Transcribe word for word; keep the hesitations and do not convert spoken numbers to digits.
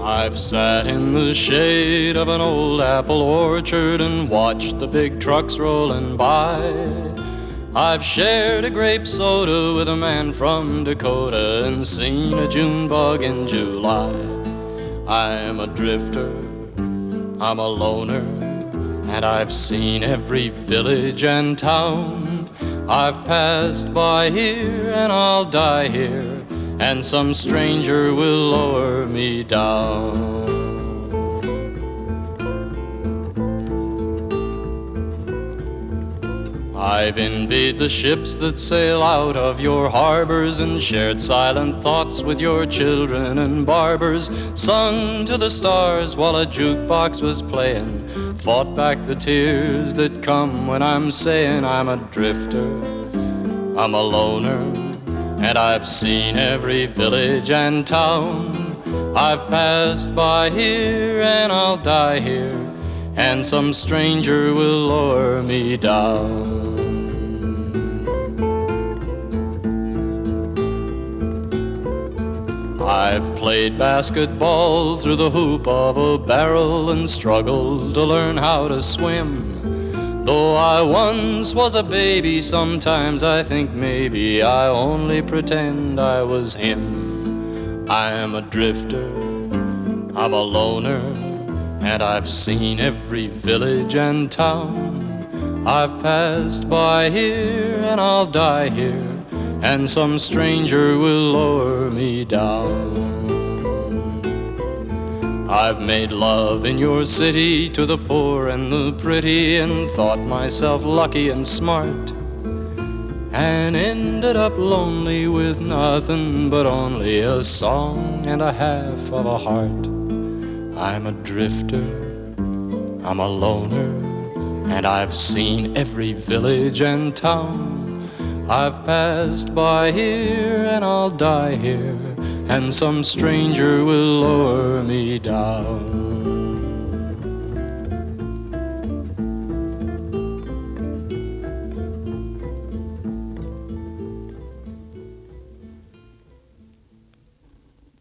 I've sat in the shade of an old apple orchard and watched the big trucks rolling by. I've shared a grape soda with a man from Dakota and seen a June bug in July. I'm a drifter, I'm a loner, and I've seen every village and town. I've passed by here and I'll die here, and some stranger will lower me down. I've envied the ships that sail out of your harbors and shared silent thoughts with your children and barbers, sung to the stars while a jukebox was playing, fought back the tears that come when I'm saying I'm a drifter, I'm a loner, and I've seen every village and town. I've passed by here and I'll die here, and some stranger will lower me down. I've played basketball through the hoop of a barrel and struggled to learn how to swim. Though I once was a baby, sometimes I think maybe I only pretend I was him. I'm a drifter, I'm a loner, and I've seen every village and town. I've passed by here and I'll die here, and some stranger will lower me down. I've made love in your city to the poor and the pretty, and thought myself lucky and smart, and ended up lonely with nothing but only a song and a half of a heart. I'm a drifter, I'm a loner, and I've seen every village and town. I've passed by here and I'll die here, and some stranger will lower me down.